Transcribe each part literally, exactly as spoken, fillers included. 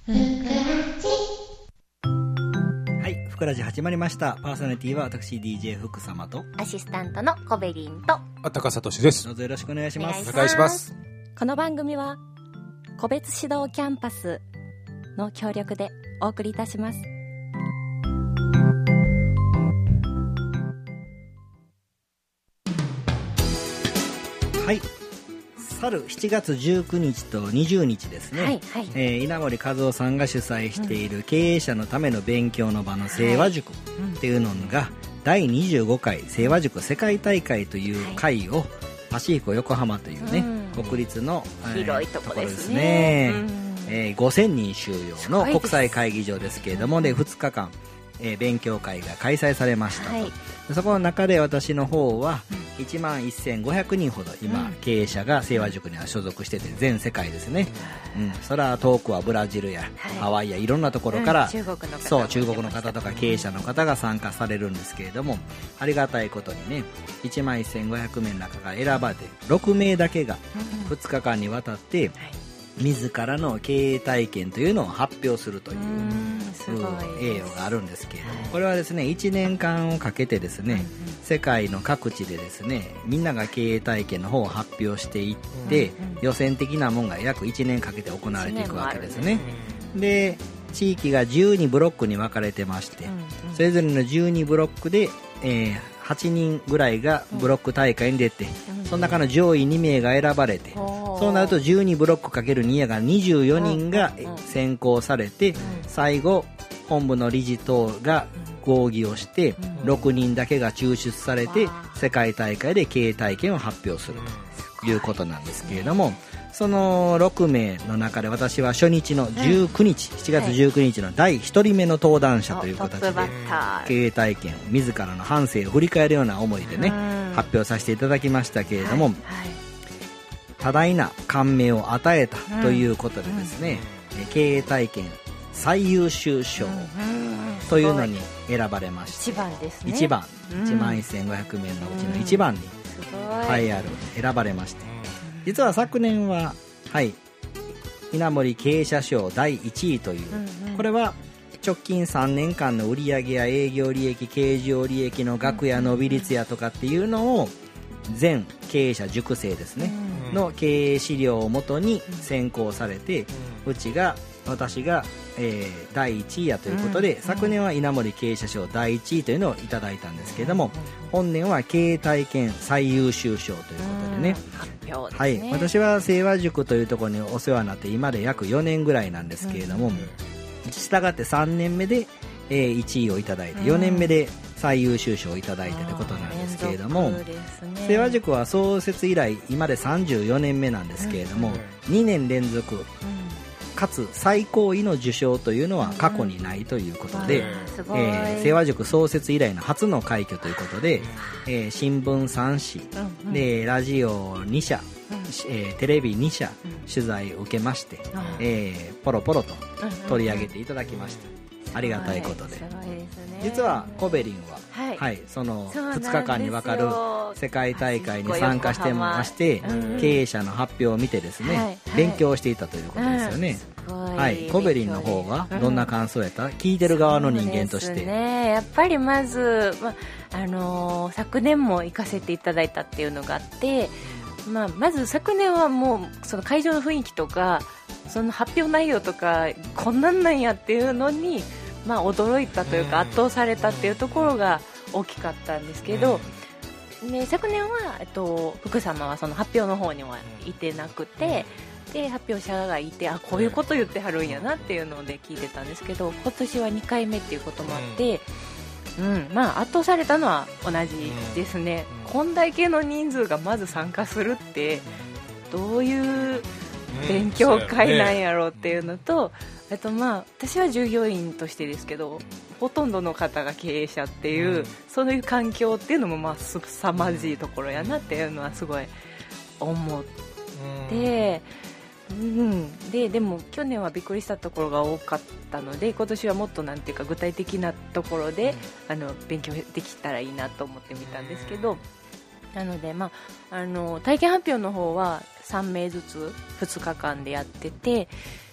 はい、ふくらじ始まりました。パーソナリティは私 ディージェー 福様とアシスタントのコベリンとあたかさとしです。 どうぞよろしくお願いします。 お願いします。 この番組は個別指導キャンパスの協力でお送りいたします。 はい、去るしちがつじゅうくにちとにじゅうにちですね、 はいはい、 えー、稲森和夫さんが主催している経営者のための勉強の場の清和塾っていうのがだいにじゅうごかい清和塾世界大会という会をパシフィコ横浜というね、うん、国立の、 えー、広いところですね、 うんえー、ごせんにん収容の国際会議場ですけれども、でふつかかん、えー、勉強会が開催されましたと、はい、そこの中で私の方は、うんいちまんせんごひゃくにんほど今、うん、経営者が清和塾には所属してて全世界ですね、うん、それは遠くはブラジルや、はい、ハワイやいろんなところから、うん、 中国の方そう中国の方とか経営者の方が参加されるんですけれども、ありがたいことにねいちまんせんごひゃくめいの中から選ばれてろくめいだけがふつかかんにわたって、うんはい自らの経営体験というのを発表するという栄誉があるんですけれども、これはですねいちねんかんをかけてですね、世界の各地でですねみんなが経営体験の方を発表していって、予選的なものが約いちねんかけて行われていくわけですね。で地域がじゅうにブロックに分かれてまして、それぞれのじゅうにブロックで、えー、はちにんぐらいがブロック大会に出て、その中の上位にめいが選ばれて、そうなるとじゅうにブロック かけるに やがにじゅうよにんが選考されて、最後本部の理事等が合議をしてろくにんだけが抽出されて世界大会で経営体験を発表するということなんですけれども、そのろくめいの中で私は初日のじゅうくにち、しちがつじゅうくにちのだいひとりめの登壇者という形で経営体験自らの半生を振り返るような思いでね発表させていただきましたけれども、多大な感銘を与えたということでですね、経営体験最優秀賞というのに選ばれました。 いちばんですね。 いちばん、いちまんせんごひゃくめいのうちのいちばんに栄えある選ばれまして、実は昨年は、はい、稲森経営者賞だいいちいという、うんうん、これは直近さんねんかんの売上や営業利益、経常利益の額や伸び率やとかっていうのを全経営者塾生ですね、うん、の経営資料をもとに選考されて、うん、うちが私が、えー、だいいちいやということで、うん、昨年は稲森経営者賞だいいちいというのをいただいたんですけれども、うん、本年は経営体験最優秀賞ということでね、 うん、 はい、私は清和塾というところにお世話になって今で約よねんぐらいなんですけれども、したがってさんねんめで、えー、いちいをいただいてよねんめで最優秀賞をいただいてということなんですけれども、清和塾は創設以来今でさんじゅうよねんめなんですけれども、うん、にねんれんぞく、うんかつ最高位の受賞というのは過去にないということで、うんえー、清和塾創設以来の初の快挙ということで、えー、新聞さんし、うんうん、でラジオにしゃ、うんえー、テレビにしゃ、うん、取材を受けまして、うんえー、ポロポロと取り上げていただきました、うん、ありがたいことで、すごいですね、実はコベリンは、はいはい、そのふつかかんにわかる世界大会に参加してまして、うん、経営者の発表を見てですね、はいはい、勉強していたということですよね、うんはい、コベリンの方はどんな感想やった、うん、聞いてる側の人間として。 そうですね、やっぱりまず、まあのー、昨年も行かせていただいたっていうのがあって、まあ、まず昨年はもうその会場の雰囲気とかその発表内容とかこんなんなんやっていうのに、まあ、驚いたというか圧倒されたっていうところが大きかったんですけど、で昨年は、えっと、福様はその発表の方にはいてなくて、で発表者がいて、あこういうこと言ってはるんやなっていうので聞いてたんですけど、今年はにかいめっていうこともあって、うんまあ、圧倒されたのは同じですね、うん、こんだけの人数がまず参加するってどういう勉強会なんやろうっていうのと、あとまあ私は従業員としてですけどほとんどの方が経営者っていう、うん、そういう環境っていうのもまあすさまじいところやなっていうのはすごい思って、うん、で, でも去年はびっくりしたところが多かったので、今年はもっとなんていうか具体的なところで、うん、あの勉強できたらいいなと思ってみたんですけど、なので、まあ、あの体験発表の方はさんめいずつふつかかんでやってて、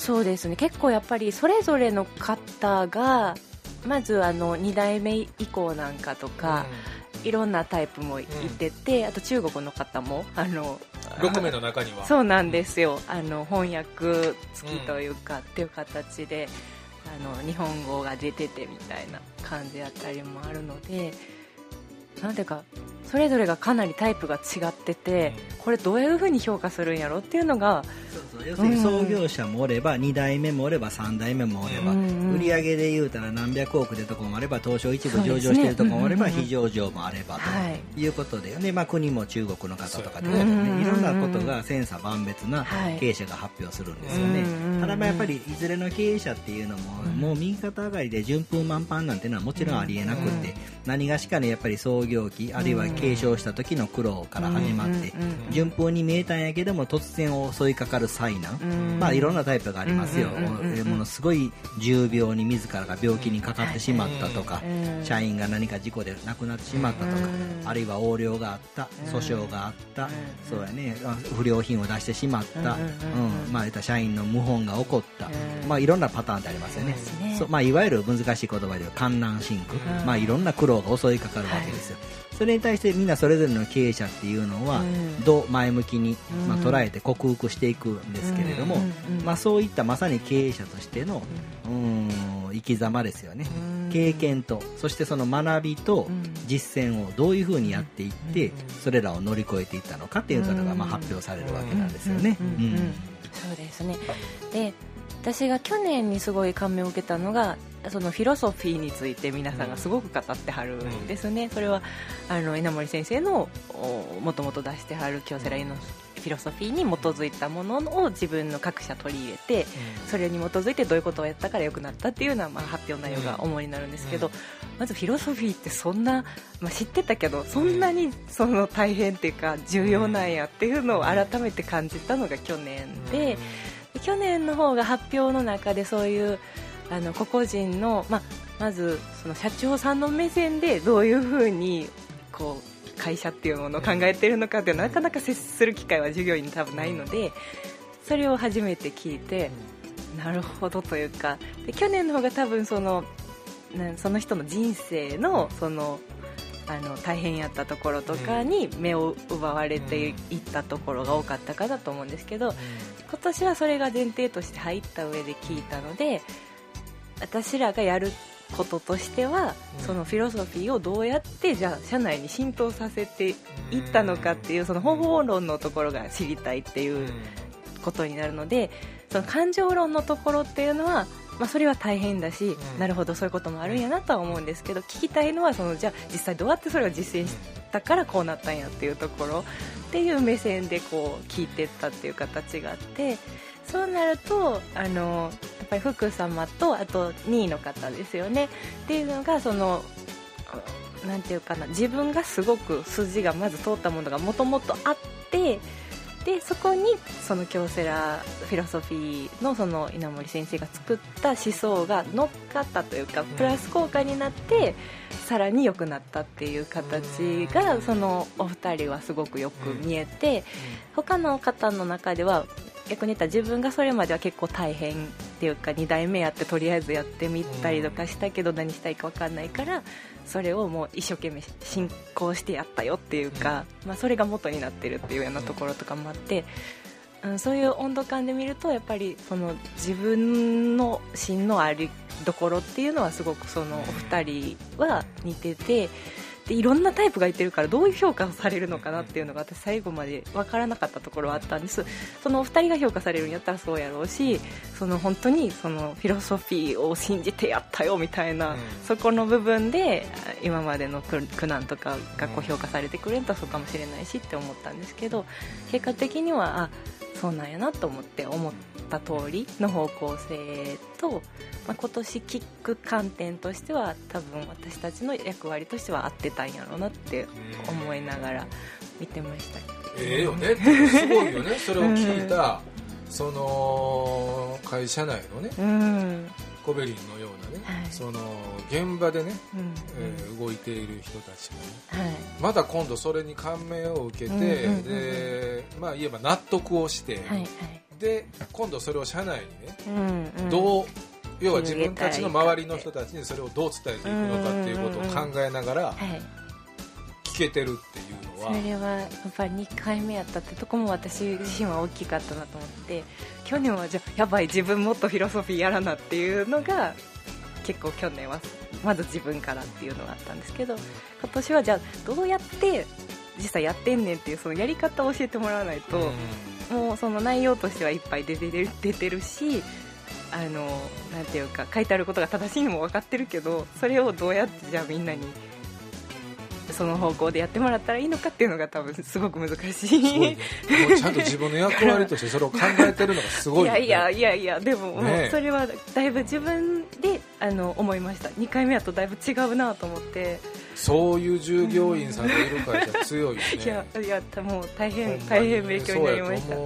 そうですね、結構やっぱりそれぞれの方がまずあのに代目以降なんかとか、うん、いろんなタイプもいてて、うん、あと中国の方もあのろく名の中にはそうなんですよ、あの翻訳付きというか、うん、っていう形であの日本語が出ててみたいな感じだったりもあるので、なんていうかそれぞれがかなりタイプが違ってて、うん、これどういう風に評価するんやろっていうのが、 そうそう、要するに創業者もおれば、うん、に代目もおればさん代目もおれば、うん、売り上げで言うたら何百億でとこもあれば、東証一部上場してるとこもあれば、非上場もあればということで、で、まあ、国も中国の方とかで、ね、いろんなことが千差万別な経営者が発表するんですよね、はい、ただまあやっぱりいずれの経営者っていうのも、もう右肩上がりで順風満帆なんていうのはもちろんありえなくって、何がしかねやっぱり創業期あるいは継承した時の苦労から始まって、順風に見えたんやけども突然襲いかかる災難、まあいろんなタイプがありますよ、ものすごい重病に自らが病気にかかってしまったとか、社員が何か事故で亡くなってしまったとか、あるいは横領があった、訴訟があった、そうやね、不良品を出してしまった、うんまあ、社員の謀反が起こった、まあ、いろんなパターンってありますよね、そう、まあ、いわゆる難しい言葉では艱難辛苦、まあ、いろんな苦労が襲いかかるわけですよ、はい、それに対してみんなそれぞれの経営者っていうのはどう前向きに、まあ、捉えて克服していくんですけれども、まあ、そういったまさに経営者としてのうん生き様ですよね、経験とそしてその学びと実践をどういうふうにやっていってそれらを乗り越えていったのかっていうことがまあ発表されるわけなんですよね。 そうですね。で、私が去年にすごい感銘を受けたのがそのフィロソフィーについて皆さんがすごく語ってはるんですね。それはあの稲森先生のもともと出してはる京セラのフィロソフィーに基づいたものを自分の各社取り入れて、それに基づいてどういうことをやったから良くなったっていうのはまあ発表内容が主になるんですけど、まずフィロソフィーってそんな、まあ、知ってたけどそんなにその大変っていうか重要なんやっていうのを改めて感じたのが去年で、去年の方が発表の中でそういうあの個々人の、まあ、まずその社長さんの目線でどういうふうにこう会社っていうものを考えているのかっていうのはなかなか接する機会は授業員に多分ないので、それを初めて聞いてなるほどというか、で去年の方が多分そのその人の人生のそのあの大変やったところとかに目を奪われていったところが多かったかなと思うんですけど、今年はそれが前提として入った上で聞いたので、私らがやることとしてはそのフィロソフィーをどうやってじゃあ社内に浸透させていったのかっていうその方法論のところが知りたいっていうことになるので、その感情論のところっていうのはまあ、それは大変だし、うん、なるほどそういうこともあるんやなとは思うんですけど、聞きたいのはそのじゃあ実際どうやってそれを実践したからこうなったんやっていうところっていう目線でこう聞いていったっていう形があって、そうなるとあのやっぱり福様とあとにいの方ですよねっていうのがそのなんていうかな、自分がすごく筋がまず通ったものがもともとあって、でそこにその京セラフィロソフィー の, その稲森先生が作った思想が乗っかったというかプラス効果になってさらに良くなったっていう形がそのお二人はすごくよく見えて、他の方の中では逆に言ったら自分がそれまでは結構大変っていうかに代目やってとりあえずやってみたりとかしたけど何したいか分かんないからそれをもう一生懸命進行してやったよっていうか、まあ、それが元になってるっていうようなところとかもあって、うん、そういう温度感で見るとやっぱりその自分の芯のありどころっていうのはすごくそのお二人は似てて、でいろんなタイプがいてるからどういう評価をされるのかなっていうのが私最後まで分からなかったところはあったんです。そのお二人が評価されるんやったらそうやろうし、その本当にそのフィロソフィーを信じてやったよみたいな、うん、そこの部分で今までの苦難とかがこう評価されてくれるとそうかもしれないしって思ったんですけど、結果的にはあそうなんやなと思って思った通りの方向性と、まあ、今年聞く観点としては多分私たちの役割としては合ってたんやろうなって思いながら見てました。 ええよね、すごいよねそれを聞いた、うん、その会社内のね、うん、コベリンのようなね、はい、その現場でね、うんえー、動いている人たちもね、はい、また今度それに感銘を受けて、うんうんうんうん、でまあ言えば納得をして、はいはい、 で今度それを社内にね、 うんうん、 どう要は自分たちの周りの人たちにそれをどう伝えていくのかっていうことを考えながら聞けてるっていうのは、 それはやっぱりにかいめやったってとこも私自身は大きかったなと思って、去年はじゃあやばい自分もっとフィロソフィーやらなっていうのが結構去年はまず自分からっていうのがあったんですけど、今年はじゃあどうやって実際やってんねんっていうそのやり方を教えてもらわないと、うん、もうその内容としてはいっぱい出てる、出てるし、あのなんていうか書いてあることが正しいのも分かってるけど、それをどうやってじゃあみんなにその方向でやってもらったらいいのかっていうのが多分すごく難しい。 すごいね、もうちゃんと自分の役割としてそれを考えてるのがすごい、ね、 いやいやいやいやでも、もうそれはだいぶ自分であの思いました。にかいめだとだいぶ違うなと思って。 そういう従業員さんがいる会社強いよね。 いやいやもう大変大変勉強になりました。うん、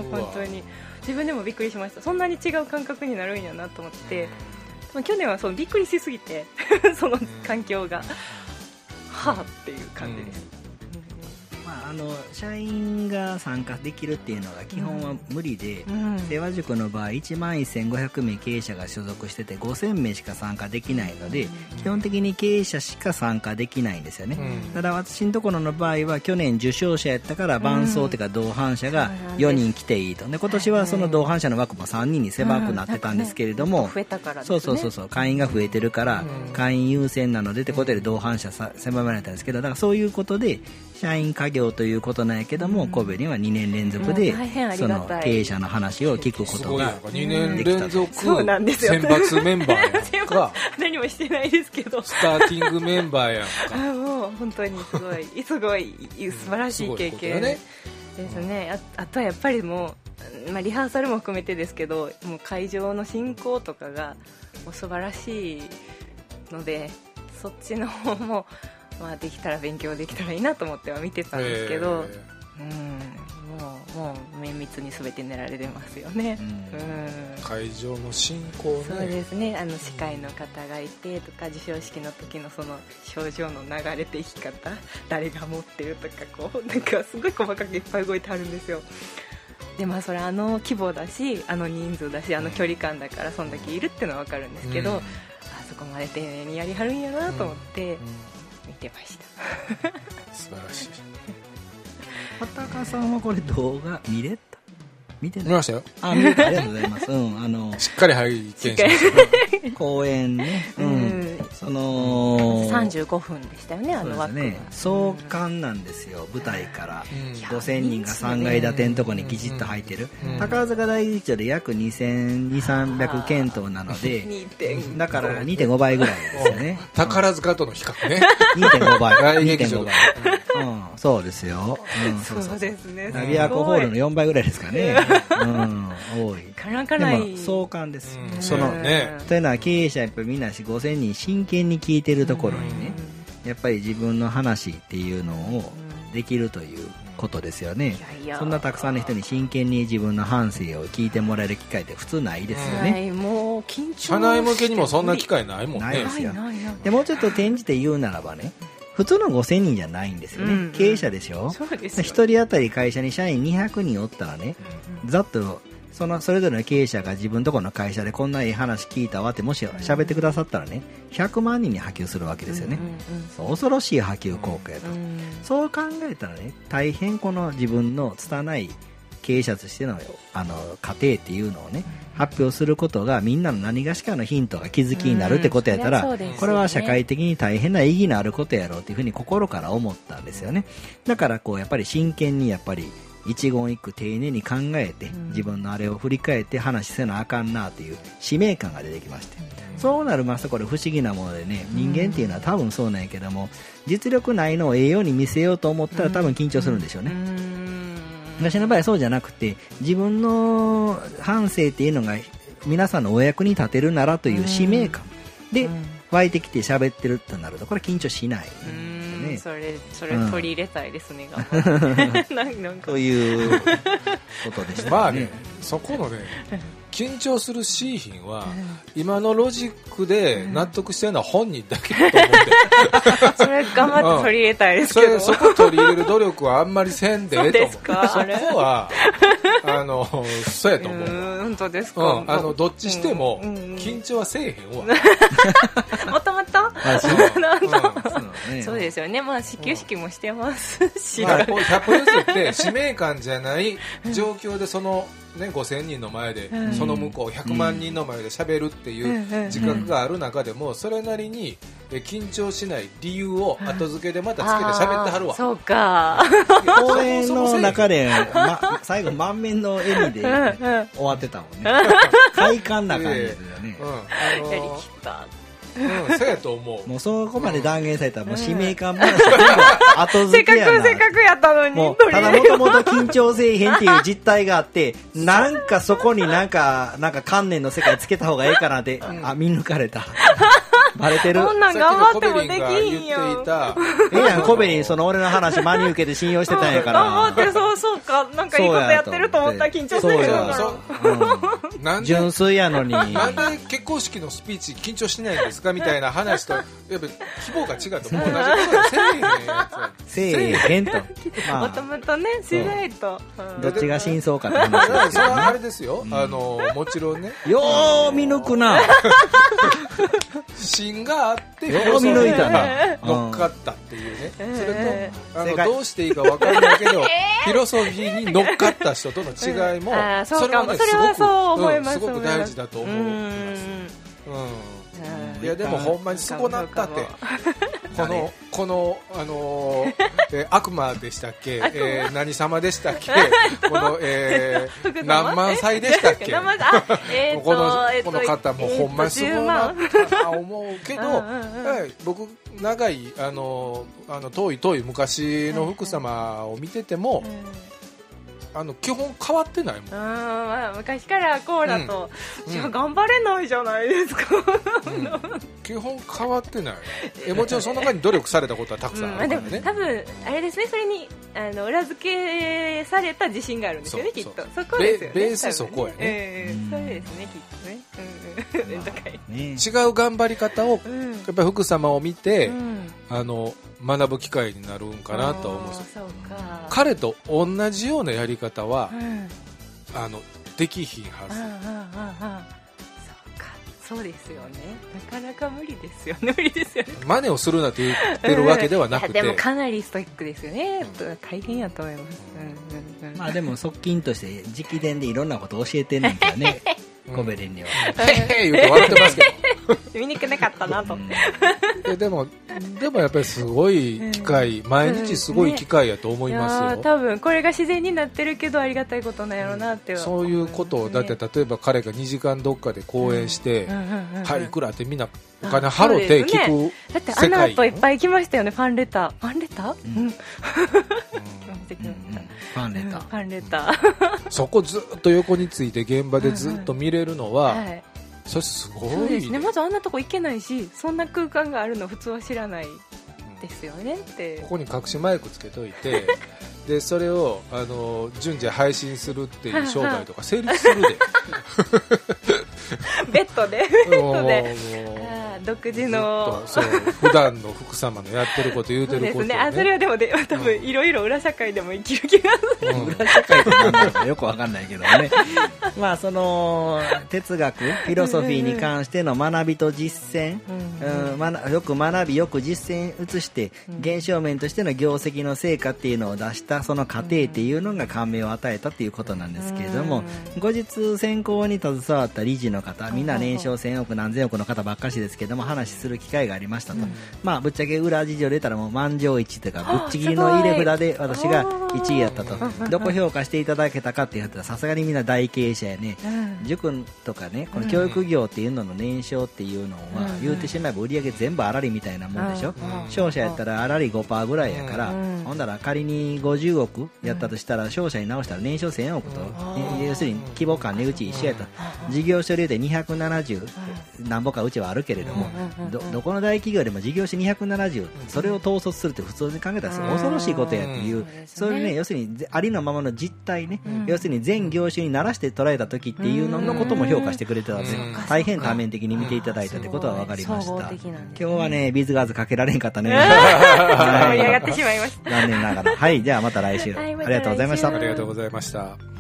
本当に自分でもびっくりしました。そんなに違う感覚になるんやなと思って、うん、去年はそのびっくりしすぎてその環境が、うん、はぁっていう感じです。 うん、まあ、あの社員が参加できるっていうのが基本は無理で、うんうん、清和塾の場合いちまんせんごひゃくめい経営者が所属しててごせんめいしか参加できないので、うん、基本的に経営者しか参加できないんですよね。うん、ただ私のところの場合は去年受賞者やったから伴走というか同伴者がよにん来ていいと。で今年はその同伴者の枠もさんにんに狭くなってたんですけれども、 増えたからですね。 そうそうそうそう、会員が増えてるから会員優先なのでってことで同伴者さ狭められたんですけど、だからそういうことで社員家業ということなんやけども、神戸にはにねんれんぞくでその経営者の話を聞くことができた。 にねんれんぞく選抜メンバーやんか。 何もしてないですけどスターティングメンバーやんか。 あもう本当にすごいすごい素晴らしい経験ですね。あ, あとはやっぱりもう、まあ、リハーサルも含めてですけど、もう会場の進行とかがもう素晴らしいので、そっちの方もまあ、できたら勉強できたらいいなと思っては見てたんですけど、うん、もう、もう綿密に全て練られてますよね。うんうん、会場の進行ね。 そうですね、あの司会の方がいてとか、授賞式の時のその症状の流れていき方、誰が持ってるとか、こうなんかすごい細かくいっぱい動いてあるんですよ。でまあ、それあの規模だし、あの人数だし、あの距離感だからそんだけいるっていうのは分かるんですけど、うん、あそこまで丁寧にやりはるんやなと思って、うんうん、見てました。 素晴らしい。 畑さんはこれ動画見れた？見てない？ 見ましたよ。 あ、見れた。ありがとうございます。うん、あのしっかり拝見しました。 公演ね、うん、うん、そのさんじゅうごふんでしたよね、あの枠が。ね、 壮観なんですよ、舞台から、うん、ごせんにんがさんがい建てのとこにきちっと入ってる、うん、宝塚大劇場で約にせんにひゃく、さんびゃくけんとうなのでだから にてんごばいぐらいですよね。 宝塚との比較ね。 にてんごばい大劇場、うん、そうですよ、うん、 そうそうですね。 ナビアコホールのよんばいぐらいですかね。うん、多い。 かかない。 でも壮観です、うん、そのね、というのは経営者やっぱりみんなごせんにん真剣に聞いてるところにね、うん、やっぱり自分の話っていうのをできるということですよね。いやいや、そんなたくさんの人に真剣に自分の反省を聞いてもらえる機会って普通ないですよね。 はい、もう緊張社内向けにもそんな機会ないもんね。 ないですよ。でもうちょっと転じて言うならばね、普通のごせんにんじゃないんですよね、うんうん、経営者でしょ。そうですよ。ひとり当たり会社に社員にひゃくにんおったらね、うんうん、ざっとそのそれぞれの経営者が自分のところの会社でこんないい話聞いたわってもし喋ってくださったらね、ひゃくまんにんに波及するわけですよね、うんうんうん、そう恐ろしい波及効果やと、うんうん、そう考えたらね、大変この自分の拙い経営者としてのあの過程っていうのをね、発表することがみんなの何がしかのヒントが気づきになるってことやったら、うん、これは社会的に大変な意義のあることやろうっていうふうに心から思ったんですよね。だからこうやっぱり真剣にやっぱり一言一句丁寧に考えて、うん、自分のあれを振り返って話せなあかんなという使命感が出てきまして、うん、そうなるますとこれ不思議なものでね、人間っていうのは多分そうなんやけども、実力ないのをええように見せようと思ったら多分緊張するんでしょうね、うん、私の場合そうじゃなくて、自分の反省っていうのが皆さんのお役に立てるならという使命感で湧いてきて喋ってるとなると、これ緊張しない、うんね、 それそれ取り入れたいですね、うん、 なんかということでしたね。 まあね、そこのね緊張するシーヒンは今のロジックで納得してるのは本人だけだと思ってそれ頑張って取り入れたいですけど、 うん、そ, そこ取り入れる努力はあんまりせんでええと思う。 そうですか。 そこはあのそうやと思う。 本当ですか。 うん、あのどっちしても緊張はせえへんわ。 もともとそうですよね。まあ始球式もしてますし、 まあ、こうひゃっぽ譲って使命感じゃない状況でそのね、ごせんにんの前で、うん、その向こうひゃくまんにんの前で喋るっていう自覚がある中でもそれなりに緊張しない理由を後付けでまたつけて喋ってはるわ。 そうか。 公演の中で、ま、最後満面の笑みで終わってたもんね。快感な感じですよね。 うん、あのー、 やりきった。 うん、そうやと思う。 もうそこまで断言されたら、もう使命感話全部後付けやな。 せっかくせっかくやったのに。 もうただもともと緊張せえへんっていう実態があって、なんかそこになんか、なんか観念の世界つけた方がええかなって、うん、あ、見抜かれた。バレてる。 そんなん頑張ってもできんよ。 ええやん、コベリン、その俺の話真に受けて信用してたんやから。 頑張って、そうそうか、なんかいいことやってると思ったら緊張するから。 純粋やのに。 なんで結婚式のスピーチ緊張してないんですかみたいな話と、やっぱ希望が違うと、もう同じことせえへんやつ。せえへんと。 もともとね、しないと。 どっちが真相かって話ですよね。 それはあれですよ。あの、もちろんね。 よー見抜くな。 芯があってよー見抜いたな。 乗っかったっていうね。それと、あの、どうしていいか分からないけど、フィロソフィーに乗っかった人との違いも、 それはね、すごく大事だと思う。いやでもほんまにそうなったってこのこのあのーえー、悪魔でしたっけ、えー、何様でしたっけこの、えー、何万歳でしたっけえー、このこの方もほんまにすごいなと思うけど、はい、僕長いあのあの遠い遠い昔の福様を見てても、あの基本変わってないもん。 あ、まあ、昔からこうだと、うん、いや頑張れないじゃないですか、うん、 基本変わってない。えもちろんその中に努力されたことはたくさんあるからね、うん、 でも多分あれですね、それにあの裏付けされた自信があるんですよね、きっと。そこですよね、 ベースそこやね、 えー、そうですね、きっとね、うん、まあね、違う頑張り方を、うん、やっぱり福様を見て、うん、あの学ぶ機会になるんかなと思うんです。 そうか、 彼と同じようなやり方は、うん、あのできひんはず。 ああああ、そうか、そうですよね、なかなか無理ですよね、無理ですよね。 真似をするなと言ってるわけではなくて、 でもかなりストイックですよね、うん、大変やと思います、 うんうんうん、まあでも側近として直伝でいろんなことを教えてんねんからねコベリンにはへへ言うと笑ってますけど見にくなかったなと、うん、 えでもでもやっぱりすごい機会、うん、毎日すごい機会やと思いますよ、 うんね、多分これが自然になってるけどありがたいことなんやろうなっては、 うん、そういうことを、だって例えば彼がにじかんどっかで講演して、うん、はいいくらってみんなお金払って聞く世界、ね、 だってあの後いっぱい来ましたよね、ファンレターファンレター、うんうん、ファンレター、 ファンレターそこずっと横について現場でずっと見れるのは、うんうん、はい、それすごい、 そうですね、まずあんなとこ行けないし、そんな空間があるの普通は知らないですよねって、 ここに隠しマイクつけといてでそれをあの順次配信するっていう商売とか成立するでベッドでベッドで独自のそう普段の福様のやってること言うてること、ね、そうですね、 あそれはでもで多分いろいろ裏社会でも生きる気がする、 うん、裏社会って何だろうよくわかんないけどねまあその哲学フィロソフィーに関しての学びと実践、うんうんうん、よく学びよく実践移して現象面としての業績の成果っていうのを出したその過程っていうのが感銘を与えたっていうことなんですけれども、後日選考に携わった理事の方、みんな年商せんおく何千億の方ばっかしですけども話する機会がありましたと、うん、まあぶっちゃけ裏事情出たらもう満場一致というかぶっちぎりの入れ札で私がいちいやったと、どこ評価していただけたかって言ったらさすがにみんな大経営者やね、うん、塾とかねこの教育業っていうのの年商っていうのは言うてしまえば売り上げ全部あらりみたいなもんでしょ、うん、商社やったらあらり ごパーセント ぐらいやから、うん、ほんだら仮にごじゅうおくやったとしたら商社に直したら年商せんおくと、うん、要するに規模感値打ち一緒やと、事業所でにひゃくななじゅうなんぼかうちはあるけれども、ど, どこの大企業でも事業所にひゃくななじゅう、それを統率するって普通に考えたら恐ろしいことやっていう、それね、要するにありのままの実態ね、要するに全業種に慣らして捉えた時っていうののことも評価してくれてたので、大変多面的に見ていただいたってことは分かりました。今日はねビズガーズかけられんかったね盛り上がってしまいました、 残念ながら。はい、じゃあまた来週、ありがとうございました。 ありがとうございました。